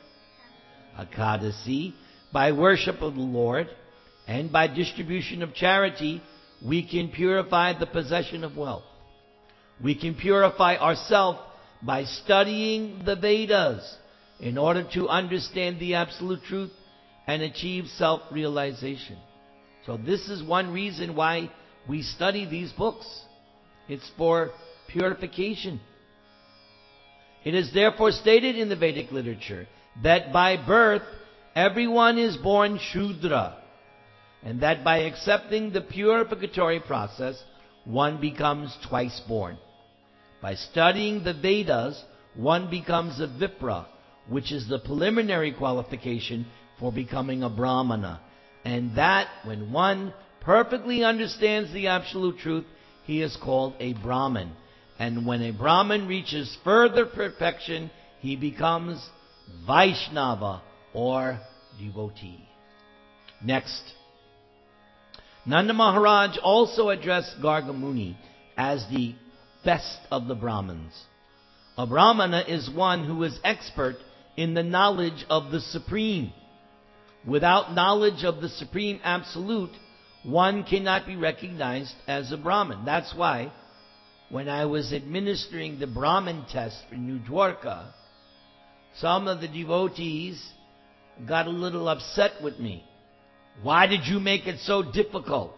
Ekadasi. By worship of the Lord, and by distribution of charity, we can purify the possession of wealth. We can purify ourselves by studying the Vedas in order to understand the absolute truth and achieve self-realization. So this is one reason why we study these books. It's for purification. It is therefore stated in the Vedic literature that by birth everyone is born Shudra, and that by accepting the purificatory process one becomes twice born. By studying the Vedas one becomes a Vipra, which is the preliminary qualification for becoming a Brahmana. And that when one perfectly understands the absolute truth, he is called a Brahmin. And when a Brahmin reaches further perfection, he becomes Vaishnava or devotee. Next. Nanda Maharaj also addressed Garga Muni as the best of the Brahmins. A Brahmana is one who is expert in the knowledge of the Supreme. Without knowledge of the Supreme Absolute, one cannot be recognized as a Brahmin. That's why when I was administering the Brahmin test for New Dwarka, some of the devotees got a little upset with me. Why did you make it so difficult?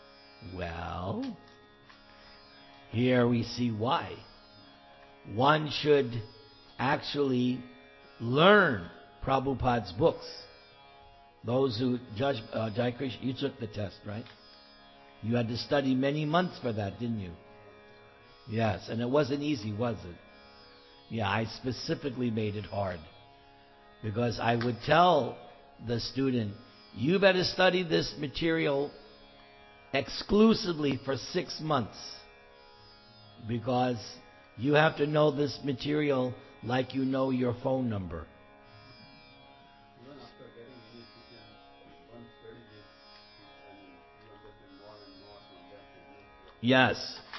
Well, here we see why. One should actually learn Prabhupada's books. Those who judge Jai Krishna, you took the test, right? You had to study many months for that, didn't you? Yes, and it wasn't easy, was it? Yeah, I specifically made it hard, because I would tell the student, you better study this material exclusively for 6 months, because you have to know this material like you know your phone number. Even after getting any teaching, once study this, you understand more and more from that. Yes.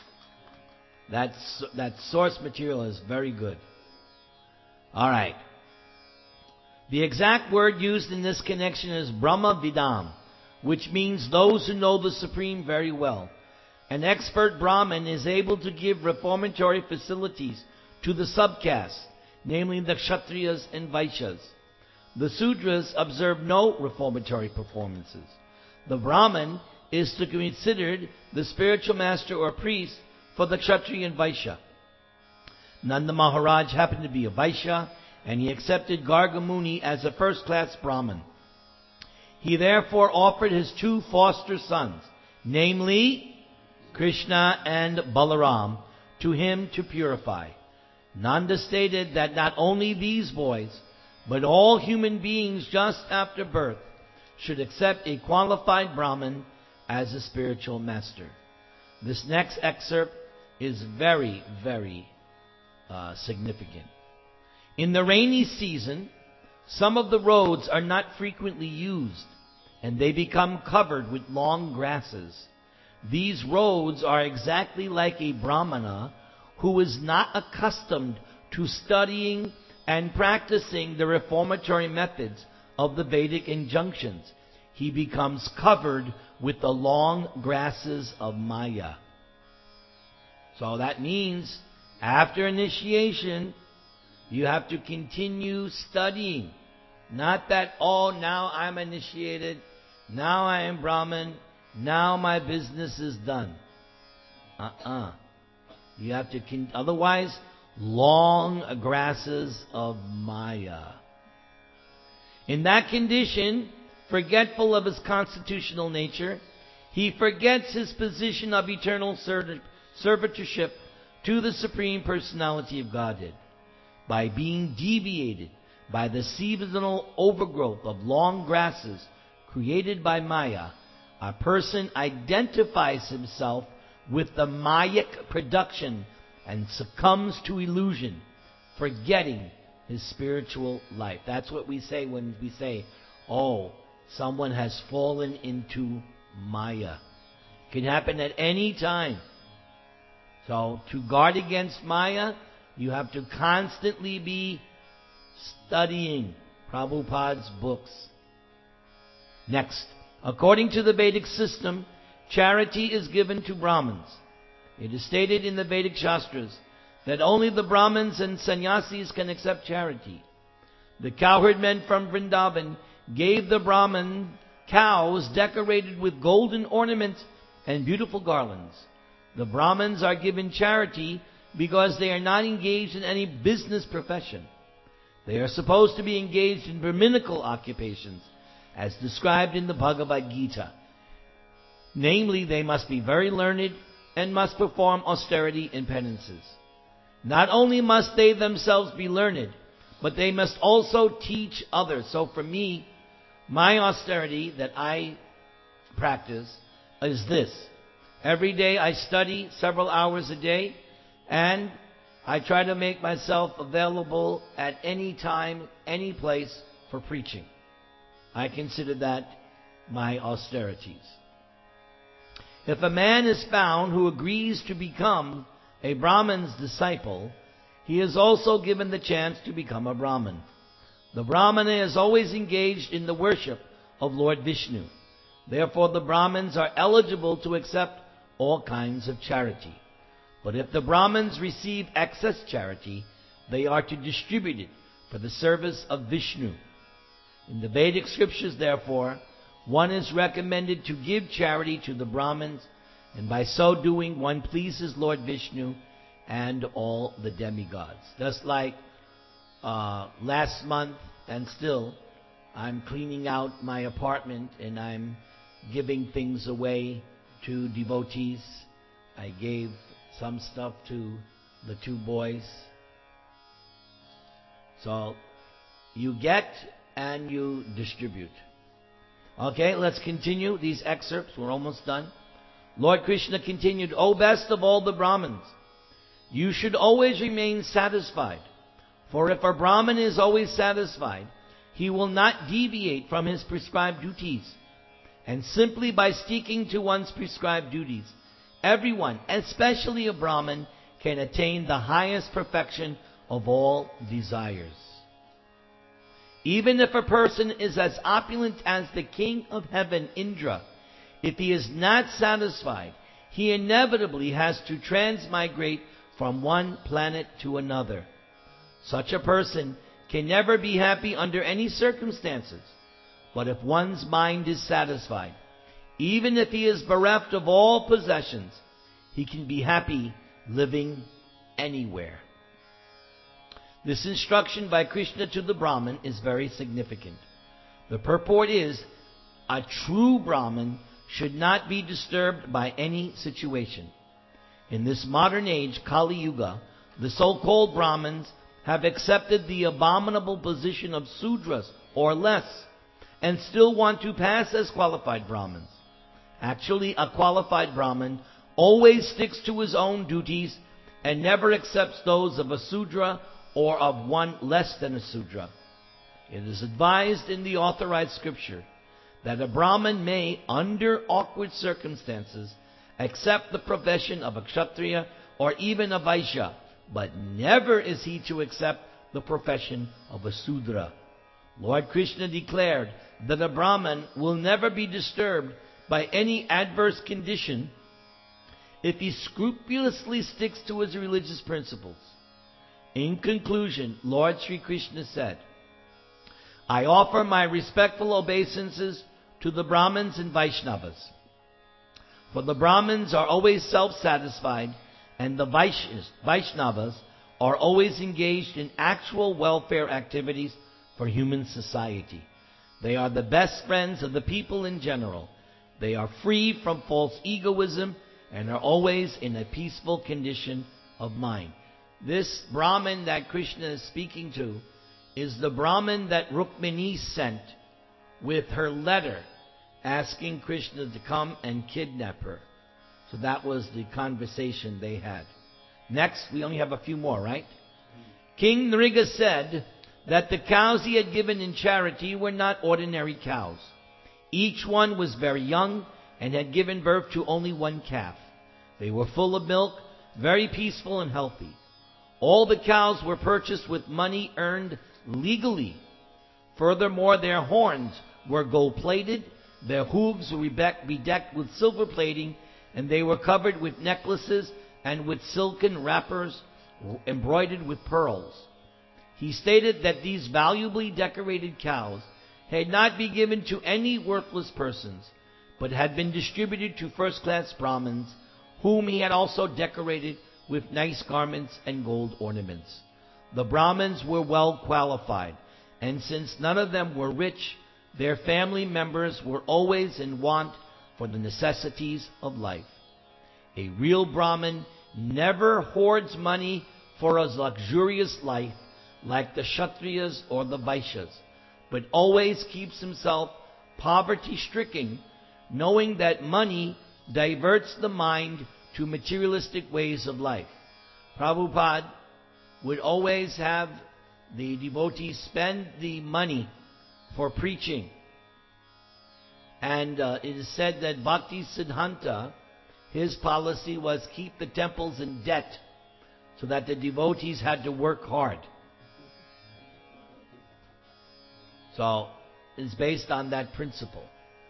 That source material is very good. All right. The exact word used in this connection is Brahma Vidam, which means those who know the Supreme very well. An expert Brahmin is able to give reformatory facilities to the subcasts, namely the Kshatriyas and Vaishyas. The Sudras observe no reformatory performances. The Brahmin is to be considered the spiritual master or priest for the Kshatriya and Vaishya. Nanda Maharaj happened to be a Vaishya, and he accepted Garga Muni as a first-class Brahmin. He therefore offered his 2 foster sons, namely Krishna and Balaram, to him to purify. Nanda stated that not only these boys, but all human beings just after birth should accept a qualified Brahmin as a spiritual master. This next excerpt is very, very significant. In the rainy season, some of the roads are not frequently used, and they become covered with long grasses. These roads are exactly like a Brahmana who is not accustomed to studying and practicing the reformatory methods of the Vedic injunctions. He becomes covered with the long grasses of Maya. So that means after initiation, you have to continue studying. Not that, oh, now I'm initiated, now I am Brahmin, now my business is done. You have to, otherwise, long grasses of Maya. In that condition, forgetful of his constitutional nature, he forgets his position of eternal servitorship to the Supreme Personality of Godhead. By being deviated by the seasonal overgrowth of long grasses created by Maya, a person identifies himself with the Mayic production and succumbs to illusion, forgetting his spiritual life. That's what we say when we say, oh, someone has fallen into Maya. It can happen at any time. So, to guard against Maya, you have to constantly be studying Prabhupada's books. Next, according to the Vedic system, charity is given to Brahmins. It is stated in the Vedic Shastras that only the Brahmins and Sannyasis can accept charity. The cowherd men from Vrindavan gave the Brahmin cows decorated with golden ornaments and beautiful garlands. The Brahmins are given charity because they are not engaged in any business profession. They are supposed to be engaged in Brahminical occupations, as described in the Bhagavad Gita. Namely, they must be very learned and must perform austerity and penances. Not only must they themselves be learned, but they must also teach others. So for me, my austerity that I practice is this. Every day I study several hours a day, and I try to make myself available at any time, any place for preaching. I consider that my austerities. If a man is found who agrees to become a Brahmin's disciple, he is also given the chance to become a Brahmin. The Brahmana is always engaged in the worship of Lord Vishnu. Therefore, the Brahmins are eligible to accept all kinds of charity. But if the Brahmins receive excess charity, they are to distribute it for the service of Vishnu. In the Vedic scriptures, therefore, one is recommended to give charity to the Brahmins, and by so doing, one pleases Lord Vishnu and all the demigods. Just like last month, and still, I'm cleaning out my apartment and I'm giving things away to devotees. I gave some stuff to the 2 boys. So, you get and you distribute. Okay, let's continue these excerpts. We're almost done. Lord Krishna continued, O best of all the Brahmins, you should always remain satisfied. For if a Brahmin is always satisfied, he will not deviate from his prescribed duties. And simply by sticking to one's prescribed duties, everyone, especially a Brahmin, can attain the highest perfection of all desires. Even if a person is as opulent as the king of heaven, Indra, if he is not satisfied, he inevitably has to transmigrate from one planet to another. Such a person can never be happy under any circumstances. But if one's mind is satisfied, even if he is bereft of all possessions, he can be happy living anywhere. This instruction by Krishna to the Brahmin is very significant. The purport is, a true Brahmin should not be disturbed by any situation. In this modern age, Kali Yuga, the so-called Brahmins have accepted the abominable position of Sudras or less, and still want to pass as qualified Brahmins. Actually, a qualified Brahmin always sticks to his own duties and never accepts those of a Sudra or of one less than a Sudra. It is advised in the authorized scripture that a Brahmin may, under awkward circumstances, accept the profession of a Kshatriya or even a Vaishya, but never is he to accept the profession of a Sudra. Lord Krishna declared that a Brahmin will never be disturbed by any adverse condition if he scrupulously sticks to his religious principles. In conclusion, Lord Sri Krishna said, I offer my respectful obeisances to the Brahmins and Vaishnavas. For the Brahmins are always self-satisfied, and the Vaishnavas are always engaged in actual welfare activities for human society. They are the best friends of the people in general. They are free from false egoism and are always in a peaceful condition of mind. This Brahmin that Krishna is speaking to is the Brahmin that Rukmini sent with her letter asking Krishna to come and kidnap her. So that was the conversation they had. Next, we only have a few more, right? King Nriga said that the cows he had given in charity were not ordinary cows. Each one was very young and had given birth to only one calf. They were full of milk, very peaceful and healthy. All the cows were purchased with money earned legally. Furthermore, their horns were gold-plated, their hooves were bedecked with silver plating, and they were covered with necklaces and with silken wrappers embroidered with pearls. He stated that these valuably decorated cows had not been given to any worthless persons, but had been distributed to first-class Brahmins, whom he had also decorated with nice garments and gold ornaments. The Brahmins were well qualified, and since none of them were rich, their family members were always in want for the necessities of life. A real Brahmin never hoards money for a luxurious life like the Kshatriyas or the Vaishyas, but always keeps himself poverty-stricken, knowing that money diverts the mind to materialistic ways of life. Prabhupada would always have the devotees spend the money for preaching. And it is said that Bhakti Siddhanta, his policy was keep the temples in debt so that the devotees had to work hard. So it's based on that principle.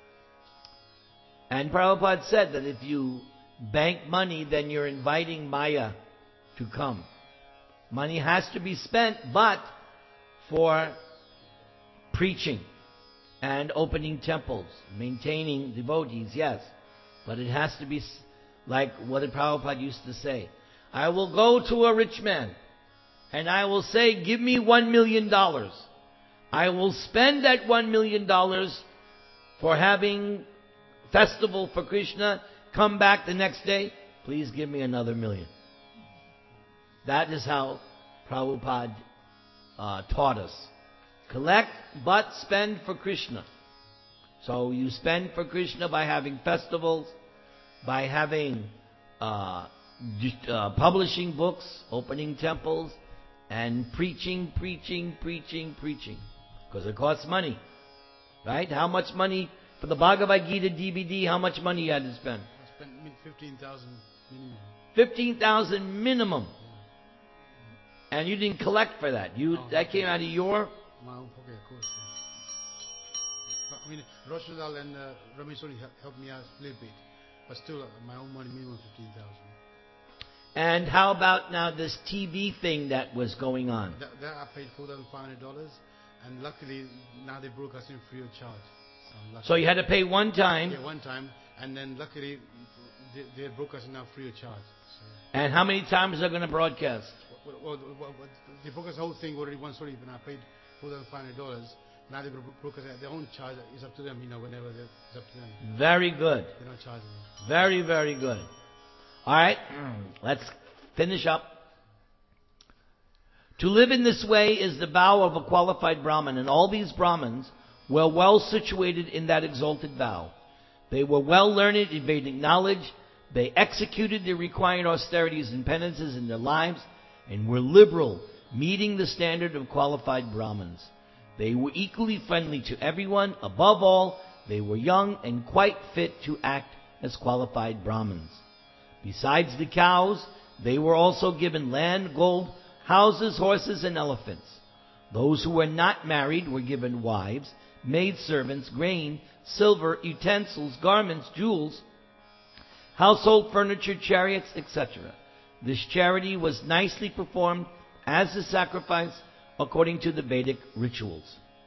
And Prabhupada said that if you bank money, then you're inviting Maya to come. Money has to be spent, but for preaching and opening temples, maintaining devotees, yes. But it has to be like what Prabhupada used to say. I will go to a rich man and I will say, give me $1 million. I will spend that $1 million for having festival for Krishna. Come back the next day, please give me another $1 million. That is how Prabhupada taught us. Collect, but spend for Krishna. So you spend for Krishna by having festivals, by having publishing books, opening temples, and preaching. Because it costs money. Right? How much money for the Bhagavad Gita DVD, how much money you had to spend? I spent 15,000 minimum. 15,000 minimum. And you didn't collect for that. That came out of your... My own pocket, of course. But, I mean, Rochdale and Ramesh only helped me out a little bit. But still, my own money, minimum 15,000. And how about now this TV thing that was going on? That I paid $4,500. And luckily, now they broadcast in free of charge. So you had to pay one time. Yeah, one time. And then luckily, they're broadcasting now free of charge. So. And how many times are they going to broadcast? Well, they broadcast the whole thing already once already, and I paid $4,500. Now they're going to broadcast at their own charge. It's up to them, whenever it's up to them. Very good. They're not charging me. Very, very good. All right, let's finish up. To live in this way is the vow of a qualified Brahmin, and all these Brahmins were well situated in that exalted vow. They were well learned in Vedic knowledge. They executed the required austerities and penances in their lives, and were liberal, meeting the standard of qualified Brahmins. They were equally friendly to everyone. Above all, they were young and quite fit to act as qualified Brahmins. Besides the cows, they were also given land, gold, houses, horses, and elephants. Those who were not married were given wives, maidservants, grain, silver, utensils, garments, jewels, household furniture, chariots, etc. This charity was nicely performed as a sacrifice according to the Vedic rituals.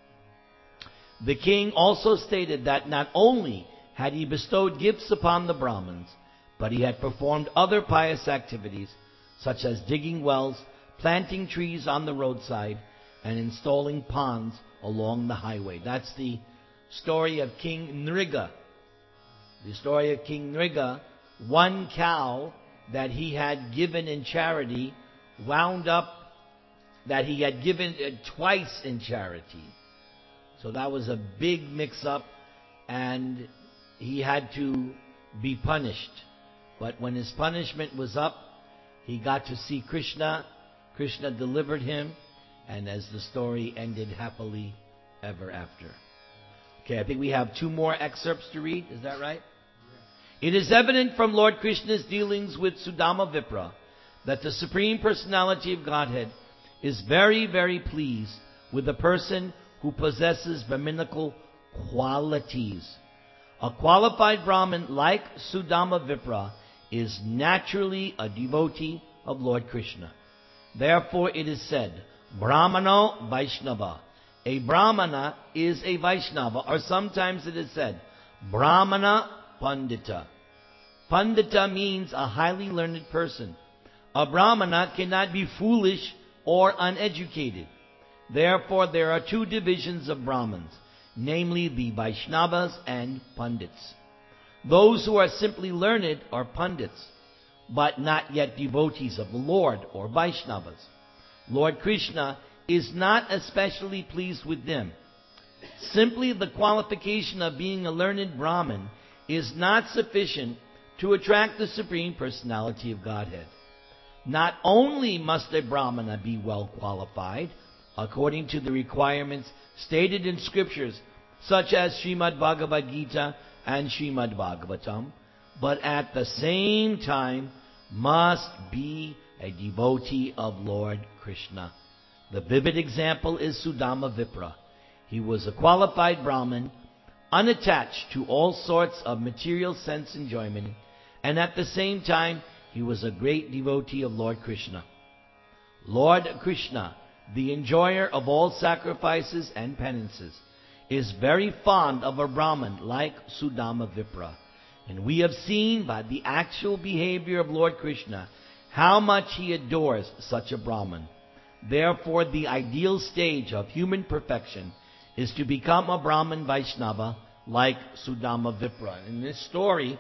The king also stated that not only had he bestowed gifts upon the Brahmins, but he had performed other pious activities such as digging wells, planting trees on the roadside, and installing ponds along the highway. That's the story of King Nriga. The story of King Nriga, one cow that he had given in charity wound up that he had given twice in charity. So that was a big mix-up, and he had to be punished. But when his punishment was up, he got to see Krishna. Krishna delivered him, and as the story ended happily ever after. Okay, I think we have 2 more excerpts to read. Is that right? Yeah. It is evident from Lord Krishna's dealings with Sudama Vipra that the Supreme Personality of Godhead is very, very pleased with a person who possesses Brahminical qualities. A qualified Brahmin like Sudama Vipra is naturally a devotee of Lord Krishna. Therefore it is said, Brahmano Vaishnava. A Brahmana is a Vaishnava, or sometimes it is said, Brahmana Pandita. Pandita means a highly learned person. A Brahmana cannot be foolish or uneducated. Therefore there are 2 divisions of Brahmins, namely the Vaishnavas and Pandits. Those who are simply learned are Pandits, but not yet devotees of the Lord or Vaishnavas. Lord Krishna is not especially pleased with them. Simply the qualification of being a learned Brahmin is not sufficient to attract the Supreme Personality of Godhead. Not only must a Brahmana be well qualified, according to the requirements stated in scriptures such as Srimad Bhagavad Gita and Srimad Bhagavatam, but at the same time must be a devotee of Lord Krishna. The vivid example is Sudama Vipra. He was a qualified Brahmin, unattached to all sorts of material sense enjoyment, and at the same time he was a great devotee of Lord Krishna. Lord Krishna, the enjoyer of all sacrifices and penances, is very fond of a Brahmin like Sudama Vipra. And we have seen by the actual behavior of Lord Krishna how much he adores such a Brahmin. Therefore, the ideal stage of human perfection is to become a Brahmin Vaishnava like Sudama Vipra. In this story,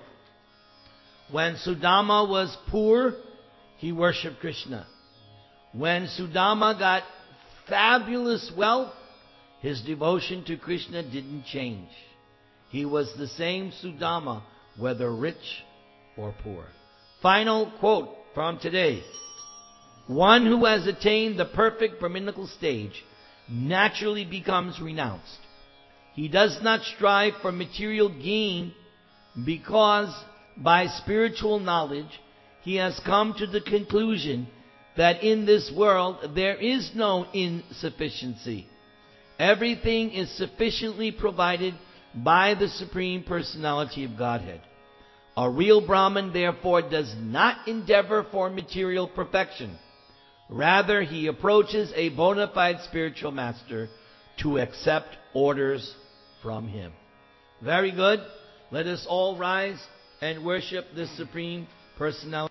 when Sudama was poor, he worshipped Krishna. When Sudama got fabulous wealth, his devotion to Krishna didn't change. He was the same Sudama, whether rich or poor. Final quote from today. One who has attained the perfect Brahminical stage naturally becomes renounced. He does not strive for material gain because by spiritual knowledge he has come to the conclusion that in this world there is no insufficiency. Everything is sufficiently provided by the Supreme Personality of Godhead. A real Brahmin, therefore, does not endeavor for material perfection. Rather, he approaches a bona fide spiritual master to accept orders from him. Very good. Let us all rise and worship the Supreme Personality.